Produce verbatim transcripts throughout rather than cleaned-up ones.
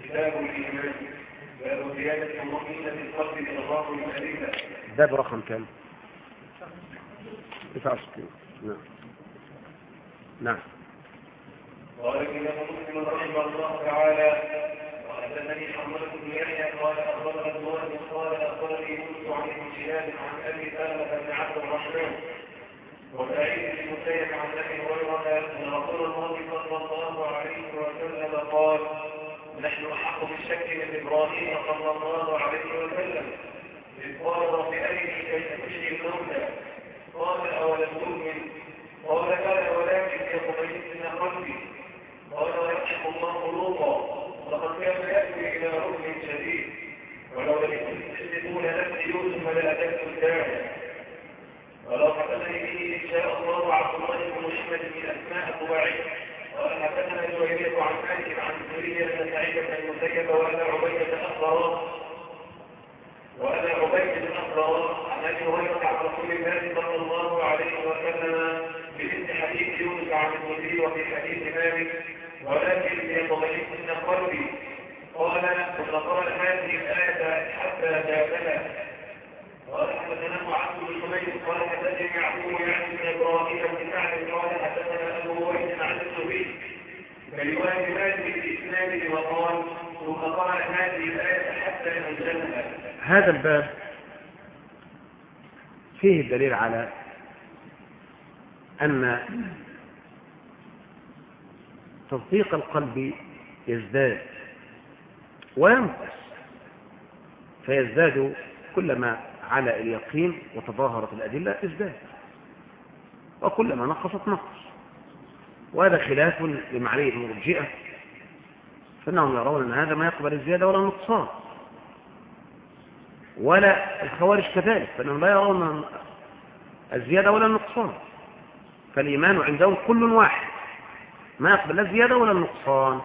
كتاب الإيمان باب زيادة المؤمنين في القلب إضافة الأدلة. باب رقم كم؟ تسعة وستين. نعم. نعم. قال الإمام مسلم رحمه الله تعالى: وحدثني حمزة بن يحيى قال أخبرنا الوالد قال أخبرني يونس عن ابن شهاب عن أبي سلمة بن عبد الرحمن وسعيد بن المسيب عن أبي هريرة أن رسول الله صلى الله عليه وسلم قال: نحن أحق بالشك من إبراهيم صلى الله عليه وسلم إذ قال رب أرني كيف تحيي الموتى قال أولم تؤمن قال بلى ولكن ليطمئن قلبي قال ويرحم الله لوطا لقد كان يأتي إلى ركن شديد ولو لم تحدثون نفس يوسف لأتيت الداعي ولو حدثني به إن شاء الله عبد الله بن محمد من أسماء الطباعي قال حدثنا جويرية عن مالك عن سوريا بن سعيد بن المسيب وأنا عبيدة أخبر وأنا عبيدة أخبر عن أبي هريرة عن رسول الله صلى الله عليه وسلم بمثل حديث يونس عن الزهري وفي حديث مالك ولكن ليطمئن قلبي قال فقرأ هذه الآية حتى جاءنا قال حدثنا عبد بن حميد قال حدثني يعقوب يعني بن إبراهيم بن سعد قال حدثنا أبو هريرة عن الزهري برواية مالك بإسناده وقال ثم قرأ هذه الآية حتى أنزلها. هذا الباب فيه الدليل على أن تصديق القلب يزداد وينقص، فيزداد كلما على اليقين وتظاهرت الأدلة ازداد، وكلما نقصت نقص. وهذا خلاف لما عليه المرجئة، فإنهم يرون أن هذا ما يقبل الزيادة ولا النقصان، ولا الخوارج كذلك، فإنهم لا يرون الزيادة ولا النقصان، فالإيمان عندهم كل واحد ما يقبل لا الزيادة ولا النقصان.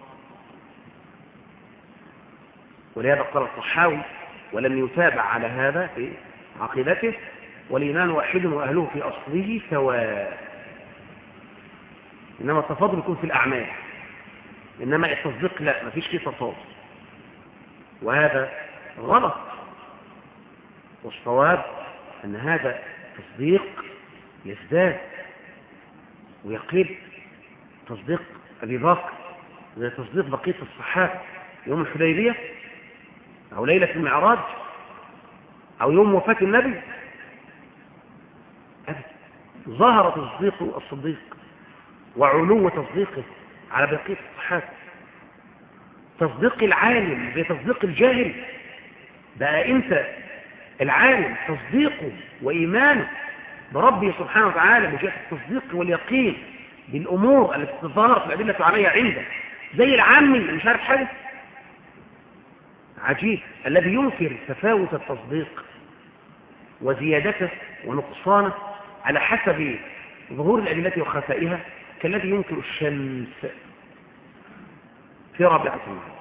ولهذا قال الطحاوي ولم يتابع على هذا في عقيدته: والإيمان واحد وأهله في أصله سواء. إنما التفاضل يكون في الأعمال، إنما التصديق لا، ما فيش فيه تفاضل، وهذا غلط. والصواب أن هذا تصديق يزداد ويقل. تصديق أبي بكر زي تصديق بقية الصحابة يوم الحديبية أو ليلة المعراج أو يوم وفاة النبي. ظهر تصديق الصديق وعلو تصديقه على بقية الصحابة. تصديق العالم زي تصديق الجاهل. بقى أنت العالم تصديقه وإيمانه بربه سبحانه وتعالى بجهة التصديق واليقين بالأمور التي تظهر في الأدلة عليها عنده، زي العامي اللي مش عارف حاجة. عجيب الذي ينكر تفاوت التصديق وزيادته ونقصانه على حسب ظهور الأدلة وخفائها كالذي ينكر الشمس في رابعة النهار.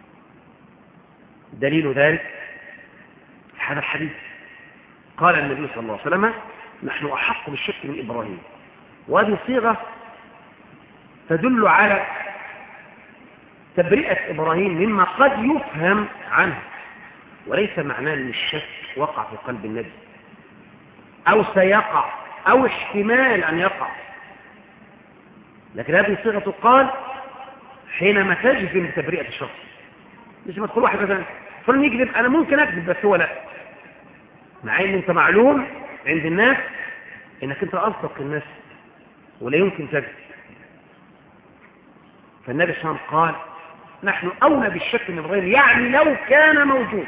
دليل ذلك هذا الحديث. قال النبي صلى الله عليه وسلم: نحن أحق بالشك من إبراهيم. وهذه صيغة تدل على تبرئة إبراهيم مما قد يفهم عنه، وليس معناه أن الشك وقع في قلب النبي أو سيقع أو احتمال أن يقع، لكن هذه صيغة قال حينما تجزم بتبرئة الشخص. مش ما تقول واحد مثلا فلن يكذب، أنا ممكن أكذب بس هو لا، مع أن أنت معلوم عند الناس أنك أنت أصدق الناس ولا يمكن تكذب. فالنبي صلى الله عليه وسلم قال: نحن أولى بالشك من غيره، يعني لو كان موجود،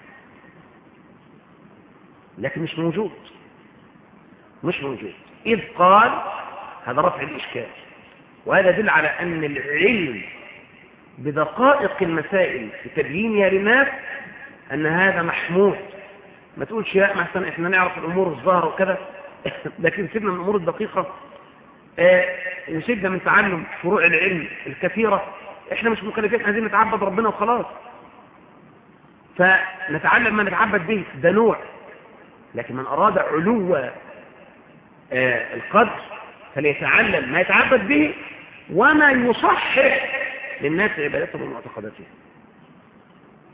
لكن مش موجود مش موجود إذ قال هذا رفع الإشكال. وهذا يدل على أن العلم بدقائق المسائل في تبيينها للناس أن هذا محمود. ما تقولش يا مثلا إحنا نعرف الأمور الظاهرة وكذا لكن سيبنا من الأمور الدقيقة وسيبنا من تعلم فروع العلم الكثيرة. إحنا مش مكلفين، عايزين نتعبد ربنا وخلاص، فنتعلم ما نتعبد به، ده نوع. لكن من أراد علو القدر فليتعلم ما يتعبد به وما يصحح للناس عبادتهم ومعتقداتهم.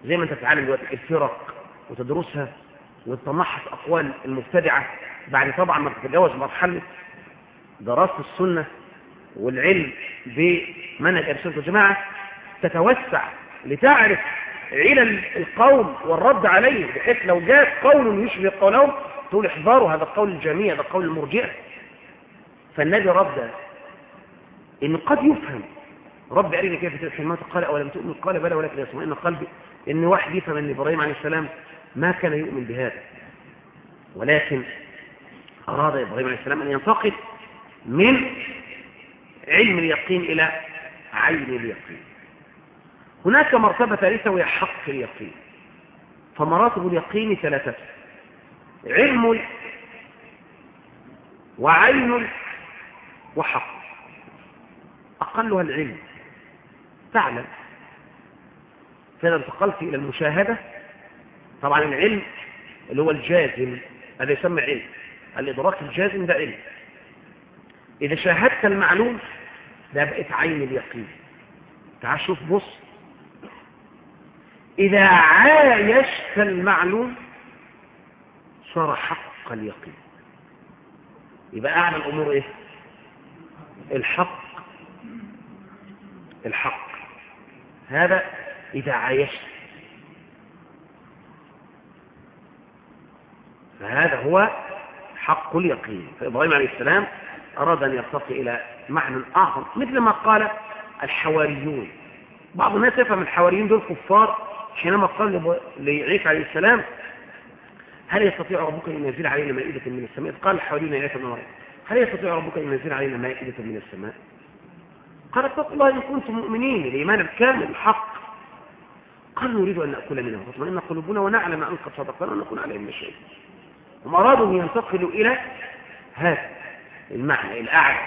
زي ما انت بتتعلم دلوقتي الفرق وتدرسها وتتمحص اقوال المبتدعه بعد طبعا ما تتجاوز مرحله دراسه السنه والعلم بمنهج اهل السنه والجماعه، تتوسع لتعرف علل القول والرد عليه، بحيث لو جاء قول يشبه قولهم تقول احذروا هذا القول الجميع، هذا قول المرجئه. فالنبي رد ان قد يفهم رب أريني كيف تدخل الموت، قال أولم تؤمن؟ قال بلى ولكن يطمئن قلبي. إن واحد يفهم أن إبراهيم عليه السلام ما كان يؤمن بهذا، ولكن أراد إبراهيم عليه السلام أن ينتقل من علم اليقين إلى عين اليقين. هناك مرتبة ثالثة وهي حق اليقين. فمراتب اليقين ثلاثة: علم وعين وحق. أقلها العلم، تعلم، فإذا انتقلت إلى المشاهدة، طبعا العلم اللي هو الجازم هذا يسمى علم، الإدراك الجازم ده علم. إذا شاهدت المعلوم ده بقيت عين اليقين. تعال شوف، بص، إذا عايشت المعلوم صار حق اليقين. يبقى أعلى الأمور إيه؟ الحق. الحق هذا إذا عايشت، فهذا هو حق اليقين. فإبراهيم عليه السلام أراد أن يرتقي إلى معنى أعظم، مثل ما قال الحواريون. بعض الناس يفهم الحواريين دول كفار حينما قال لعيسى عليه السلام هل يستطيع ربك أن ينزل علينا مائدة من السماء؟ قال الحواريون يا عيسى بن مريم هل يستطيع ربك أن ينزل علينا مائدة من السماء؟ قال اتقوا الله إن كنتم مؤمنين، الإيمان الكامل الحق. قال نريد أن نأكل منه وتطمئن قلوبنا ونعلم أن قد صدقنا ونكون عليهم من الشيء. هم أرادوا أن ينتقلوا إلى هذا المعنى الأعلى.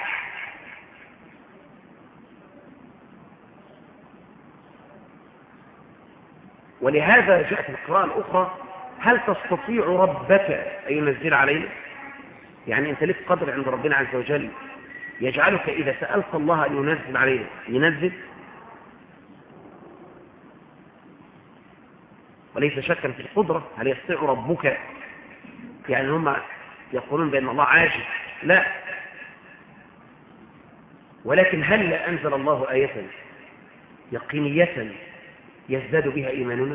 ولهذا جاءت القراءة الأخرى هل تستطيع ربك أن ينزل علينا؟ يعني أنت لك قدر عند ربنا عز وجل يجعلك إذا سألت الله أن ينزل علينا ينزل؟ وليس شكا في القدرة. هل يستطيع ربك؟ يعني هم يقولون بأن الله عاجز، لا، ولكن هل أنزل الله آية يقينية يزداد بها إيماننا؟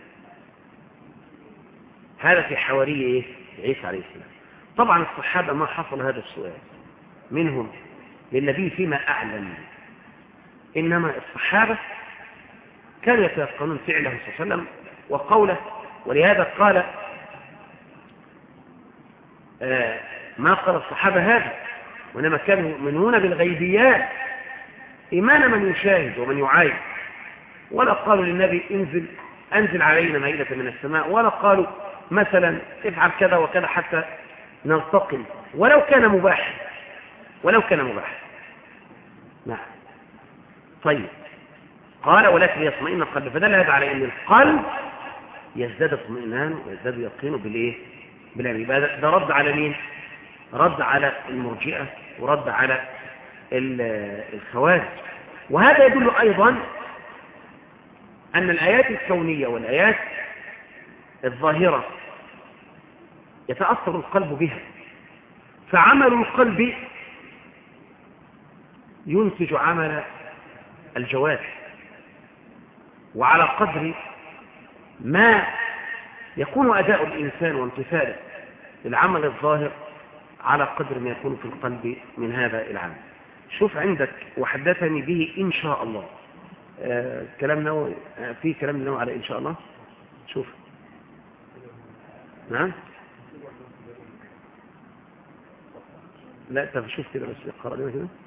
هذا في حواري عيسى عليه السلام. طبعا الصحابة ما حصل هذا السؤال منهم للنبي فيما أعلم، إنما الصحابة كانوا يتيقنون فعله صلى الله عليه وسلم وقوله. ولهذا قال آه ما قال الصحابة هذا، وإنما كانوا يؤمنون بالغيبيات إيمان من يشاهد ومن يعاين. ولا قالوا للنبي انزل أنزل علينا مائدة من السماء، ولا قالوا مثلا افعل كذا وكذا حتى نلتقي، ولو كان مباحا، ولو كان مباحا. نعم. طيب، قال ولكن يطمئن القلب، فدل هذا على أن القلب يزداد اطمئنان ويزداد يقينه بالإيه؟ بالعلم. يبقى ده رد على مين؟ رد على المرجئة ورد على الخوارج. وهذا يدل أيضا أن الآيات الكونية والآيات الظاهرة يتأثر القلب بها، فعمل القلب ينتج عمل الجوارح، وعلى قدر ما يكون أداء الإنسان وامتثاله للعمل الظاهر على قدر ما يكون في القلب من هذا العمل. شوف عندك وحدثني به إن شاء الله، آه كلام نوع آه في كلام نوع على إن شاء الله. شوف نعم، لا طب شوف كده بس اقرأ لنا كده.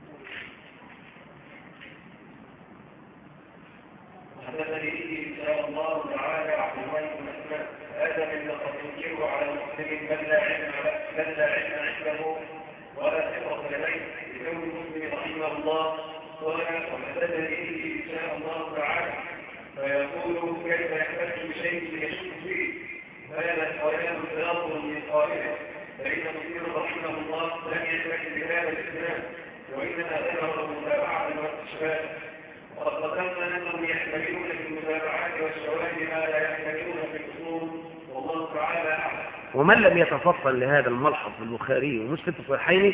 حدثني به إن شاء الله تعالى عبد الله بن مسلم هذا من لقد ينكر على المسلم من لا علم من لا علم عنده ولا فطرة لديه لكون المسلم رحمه الله قال وحدثني به إن شاء الله تعالى فيقول كيف يحتج بشيء يشك فيه هذا ويان انطلاق من قائله، فإن مسلم رحمه الله لم يحتج بهذا الإسلام وإنما ذكر المتابعة والاستشهاد. وقد قدمنا أنهم يحتملون في المتابعات والشواهد ما لا ومن لم يتفطن لهذا الملحظ في البخاري ومسلم في الصحيحين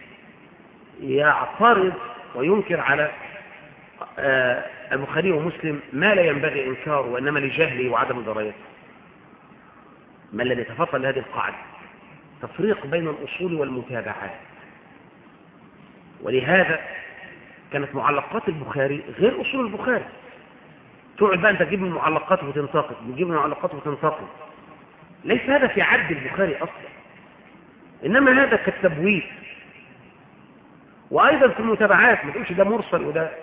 يعترض وينكر على البخاري ومسلم ما لا ينبغي إنكاره وإنما لجهله وعدم درايته. من لم يتفطن لهذه القاعدة تفريق بين الأصول والمتابعات. ولهذا كانت معلقات البخاري غير أصول البخاري. تقعد بقى أنت تجيب من معلقاته وتنتقد، تجيب من معلقاته وتنتقد. ليس هذا في عد البخاري أصلا، إنما هذا كالتبويب. وأيضا في المتابعات ما تقولش ده مرسل وده،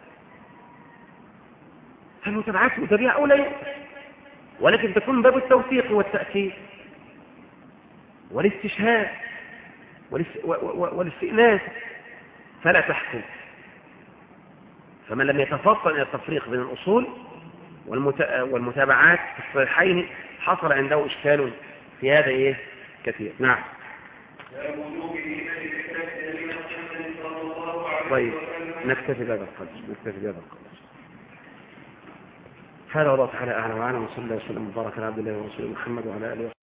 المتابعات متابعة أو لا يؤثر، ولكن تكون باب التوثيق والتأكيد والاستشهاد والاستئناس، فلا تحكم. فمن لم يتفطن إلى التفريق بين الأصول والمتابعات في الصحيحين حصل عنده إشكال في هذا إيه كثير. نعم. طيب نكتفي بهذا القدر، نكتفي بهذا القدر. هذا الله تعالى أعلم وأعلم، وصلى الله وسلم وبارك على عبد الله ورسوله محمد وعلى آله